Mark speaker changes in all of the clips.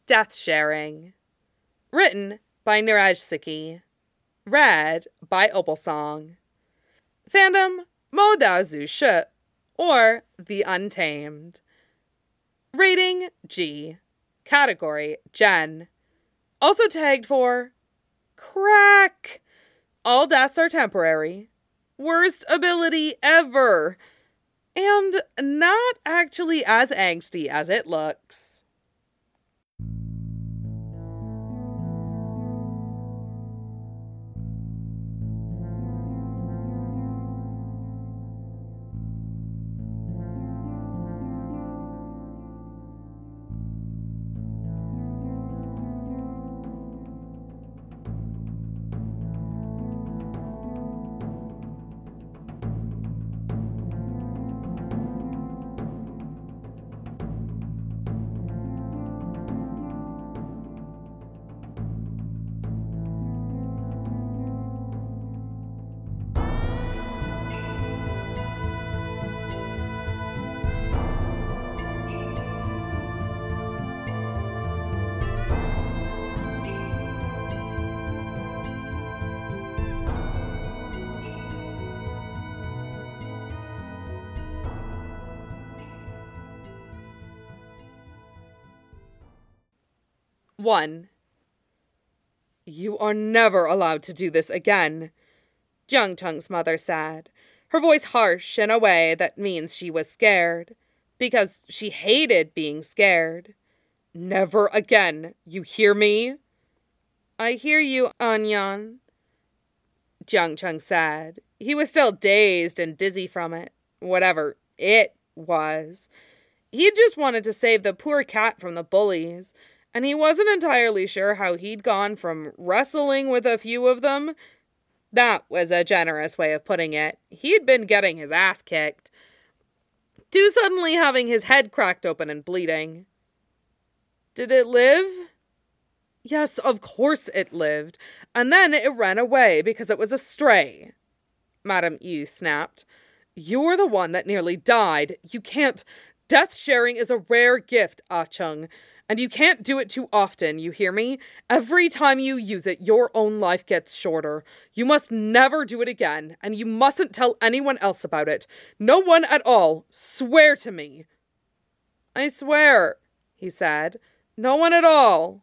Speaker 1: Death Sharing. Written by Niraj Sikki. Read by Opalsong. Fandom Mo Da Zu Shi, or The Untamed. Rating G. Category Gen. Also tagged for crack. All deaths are temporary. Worst ability ever. And not actually as angsty as it looks. One. You are never allowed to do this again, Jiang Cheng's mother said, her voice harsh in a way that means she was scared, because she hated being scared. Never again, you hear me? I hear you, Anyan, Jiang Cheng said. He was still dazed and dizzy from it, whatever it was. He just wanted to save the poor cat from the bullies, and he wasn't entirely sure how he'd gone from wrestling with a few of them. That was a generous way of putting it. He'd been getting his ass kicked, to suddenly having his head cracked open and bleeding. Did it live? Yes, of course it lived. And then it ran away because it was a stray. Madame Yu snapped. You're the one that nearly died. You can't. Death sharing is a rare gift, Ah Chung. And you can't do it too often, you hear me? Every time you use it, your own life gets shorter. You must never do it again, and you mustn't tell anyone else about it. No one at all. Swear to me. I swear, he said. No one at all.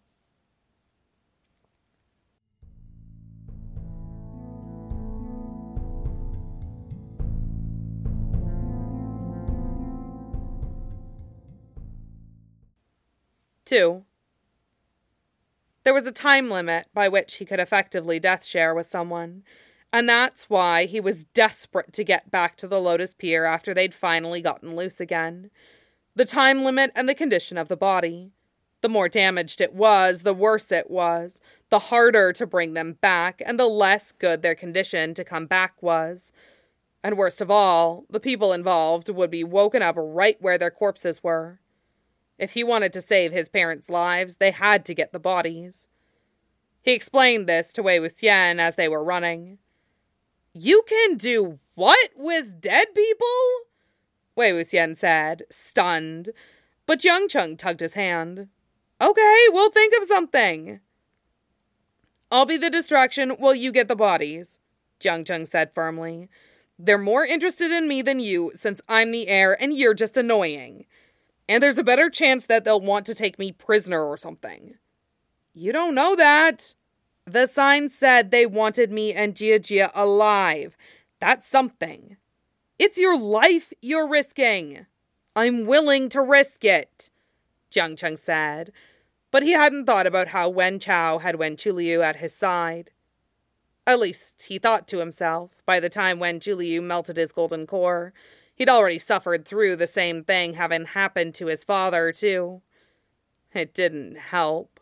Speaker 1: Two. There was a time limit by which he could effectively death share with someone, and that's why he was desperate to get back to the Lotus Pier after they'd finally gotten loose again. The time limit and the condition of the body. The more damaged it was, the worse it was, the harder to bring them back, and the less good their condition to come back was. And worst of all, the people involved would be woken up right where their corpses were. If he wanted to save his parents' lives, they had to get the bodies. He explained this to Wei Wuxian as they were running. You can do what with dead people? Wei Wuxian said, stunned. But Jiang Cheng tugged his hand. Okay, we'll think of something. I'll be the distraction while you get the bodies, Jiang Cheng said firmly. They're more interested in me than you, since I'm the heir and you're just annoying. And there's a better chance that they'll want to take me prisoner or something. You don't know that. The sign said they wanted me and Jia Jia alive. That's something. It's your life you're risking. I'm willing to risk it, Jiang Cheng said. But he hadn't thought about how Wen Chao had Wen Chuliu at his side. At least, he thought to himself, by the time Wen Chuliu melted his golden core. He'd already suffered through the same thing having happened to his father, too. It didn't help.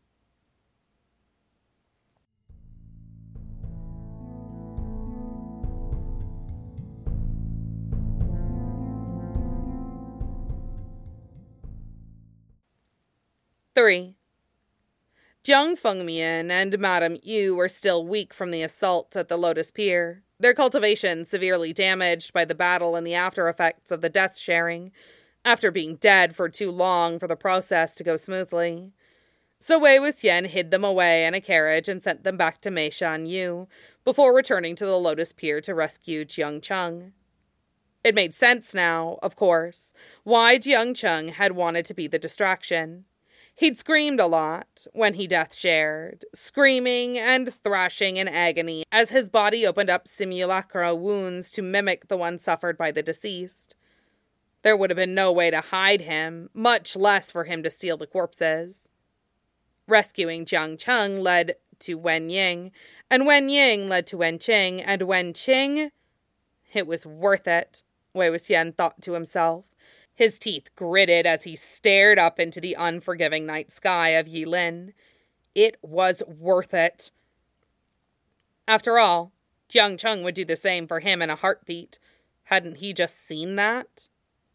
Speaker 1: Three. Jiang Fengmian and Madame Yu were still weak from the assault at the Lotus Pier, their cultivation severely damaged by the battle and the after effects of the death sharing, after being dead for too long for the process to go smoothly. So Wei Wuxian hid them away in a carriage and sent them back to Meishan Yu before returning to the Lotus Pier to rescue Jiang Cheng. It made sense now, of course, why Jiang Cheng had wanted to be the distraction. He'd screamed a lot when he death shared, screaming and thrashing in agony as his body opened up simulacra wounds to mimic the ones suffered by the deceased. There would have been no way to hide him, much less for him to steal the corpses. Rescuing Jiang Cheng led to Wen Ying, and Wen Ying led to Wen Qing, and Wen Qing... It was worth it, Wei Wuxian thought to himself. His teeth gritted as he stared up into the unforgiving night sky of Yilin. It was worth it. After all, Jiang Cheng would do the same for him in a heartbeat. Hadn't he just seen that?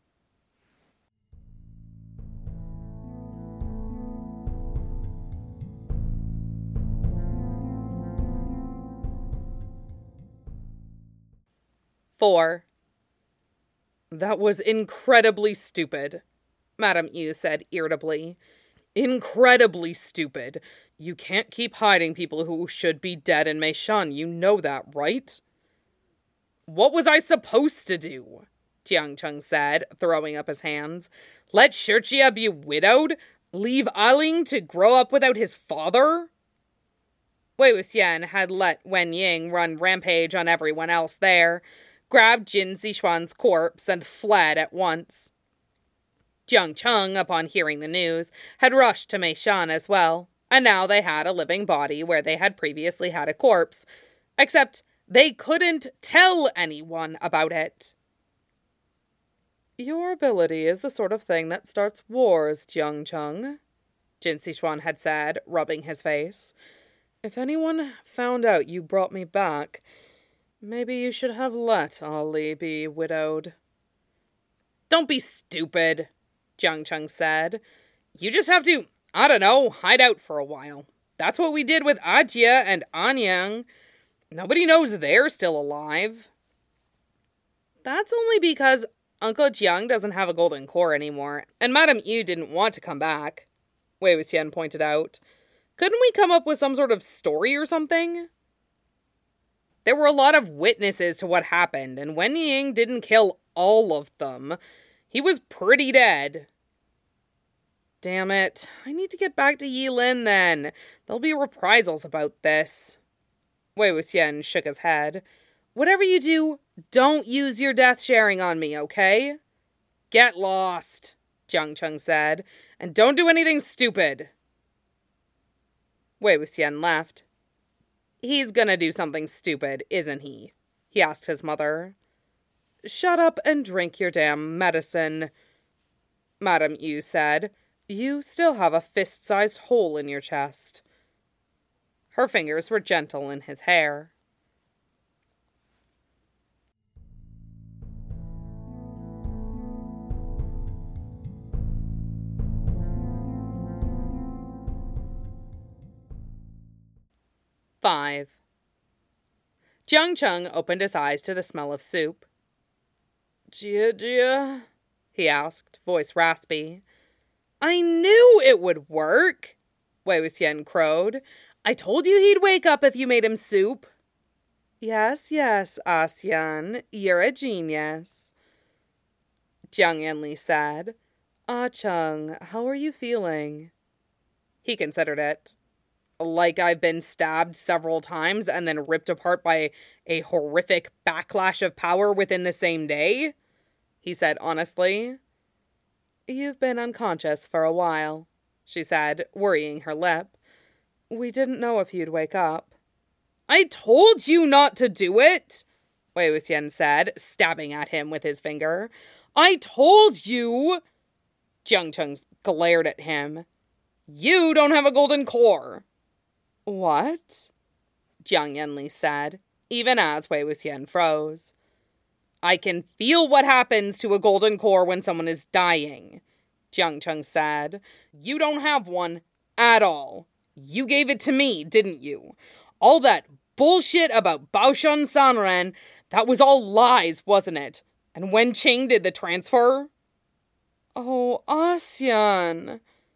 Speaker 1: Four. That was incredibly stupid, Madame Yu said irritably. Incredibly stupid. You can't keep hiding people who should be dead in Meishan, you know that, right? What was I supposed to do? Jiang Cheng said, throwing up his hands. Let Shijie be widowed? Leave Aling to grow up without his father? Wei Wuxian had let Wen Ying run rampage on everyone else there, grabbed Jin Zixuan's corpse, and fled at once. Jiang Cheng, upon hearing the news, had rushed to Meishan as well, and now they had a living body where they had previously had a corpse, except they couldn't tell anyone about it. Your ability is the sort of thing that starts wars, Jiang Cheng, Jin Zixuan had said, rubbing his face. If anyone found out you brought me back, maybe you should have let Ali be widowed. Don't be stupid, Jiang Cheng said. You just have to, I don't know, hide out for a while. That's what we did with Ajia and Anyang. Nobody knows they're still alive. That's only because Uncle Jiang doesn't have a golden core anymore, and Madame Yu didn't want to come back, Wei Wuxian pointed out. Couldn't we come up with some sort of story or something? There were a lot of witnesses to what happened, and Wen Ying didn't kill all of them. He was pretty dead. Damn it. I need to get back to Yilin then. There'll be reprisals about this. Wei Wuxian shook his head. Whatever you do, don't use your death sharing on me, okay? Get lost, Jiang Cheng said, and don't do anything stupid. Wei Wuxian left. He's gonna do something stupid, isn't he? He asked his mother. Shut up and drink your damn medicine, Madame Yu said. You still have a fist-sized hole in your chest. Her fingers were gentle in his hair. Five. Jiang Cheng opened his eyes to the smell of soup. Jia, he asked, voice raspy. I knew it would work, Wei Wuxian crowed. I told you he'd wake up if you made him soup. Yes, Asian, you're a genius, Jiang Yanli said. Ah, Cheng, how are you feeling? He considered it. Like I've been stabbed several times and then ripped apart by a horrific backlash of power within the same day, he said honestly. You've been unconscious for a while, she said, worrying her lip. We didn't know if you'd wake up. I told you not to do it, Wei Wuxian said, stabbing at him with his finger. I told you! Jiang Cheng glared at him. You don't have a golden core. What? Jiang Yanli said, even as Wei Wuxian froze. I can feel what happens to a golden core when someone is dying, Jiang Cheng said. You don't have one at all. You gave it to me, didn't you? All that bullshit about Baoshan Sanren, that was all lies, wasn't it? And Wen Qing did the transfer? Oh, Asian,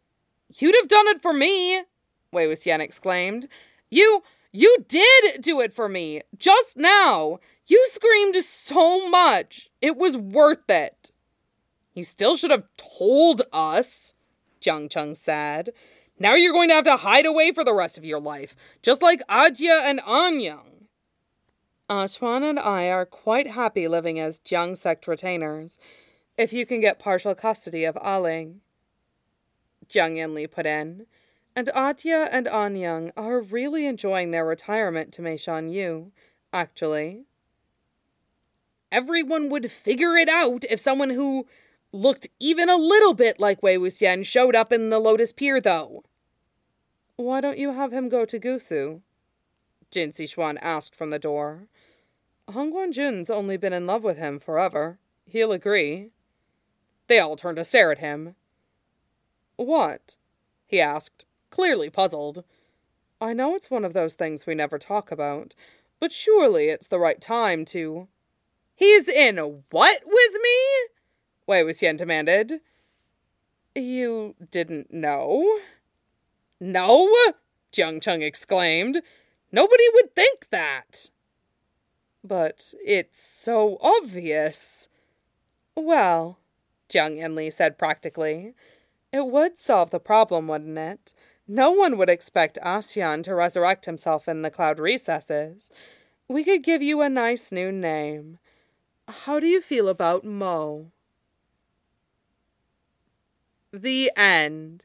Speaker 1: You'd have done it for me, Wei Wuxian exclaimed. You did do it for me, just now. You screamed so much. It was worth it. You still should have told us, Jiang Cheng said. Now you're going to have to hide away for the rest of your life, just like Adya and Anyang. Chuan and I are quite happy living as Jiang sect retainers, if you can get partial custody of Aling, Jiang Yanli put in. And Adya and Anyang are really enjoying their retirement to Meishan Yu, actually. Everyone would figure it out if someone who looked even a little bit like Wei Wuxian showed up in the Lotus Pier, though. Why don't you have him go to Gusu? Jin Sichuan asked from the door. Hong Guanjun's only been in love with him forever. He'll agree. They all turned to stare at him. What? He asked, clearly puzzled. I know it's one of those things we never talk about, but surely it's the right time to... He's in what with me? Wei Wuxian demanded. You didn't know? No? Jiang Cheng exclaimed. Nobody would think that. But it's so obvious. Well, Jiang Yanli said practically, it would solve the problem, wouldn't it? No one would expect Asian to resurrect himself in the cloud recesses. We could give you a nice new name. How do you feel about Mo? The end.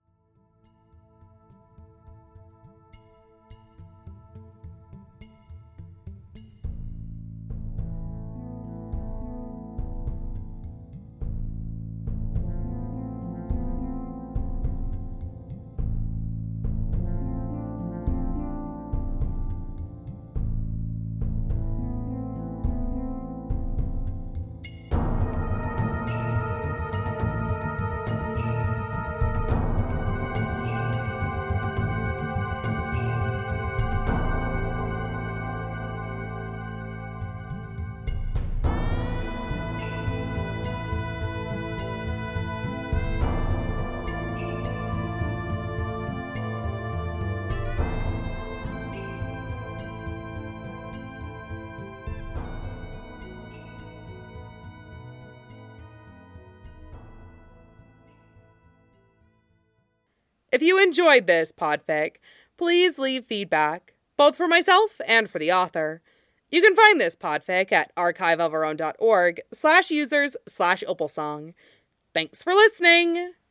Speaker 1: If you enjoyed this podfic, please leave feedback, both for myself and for the author. You can find this podfic at archiveofourown.org/users/opalsong. Thanks for listening!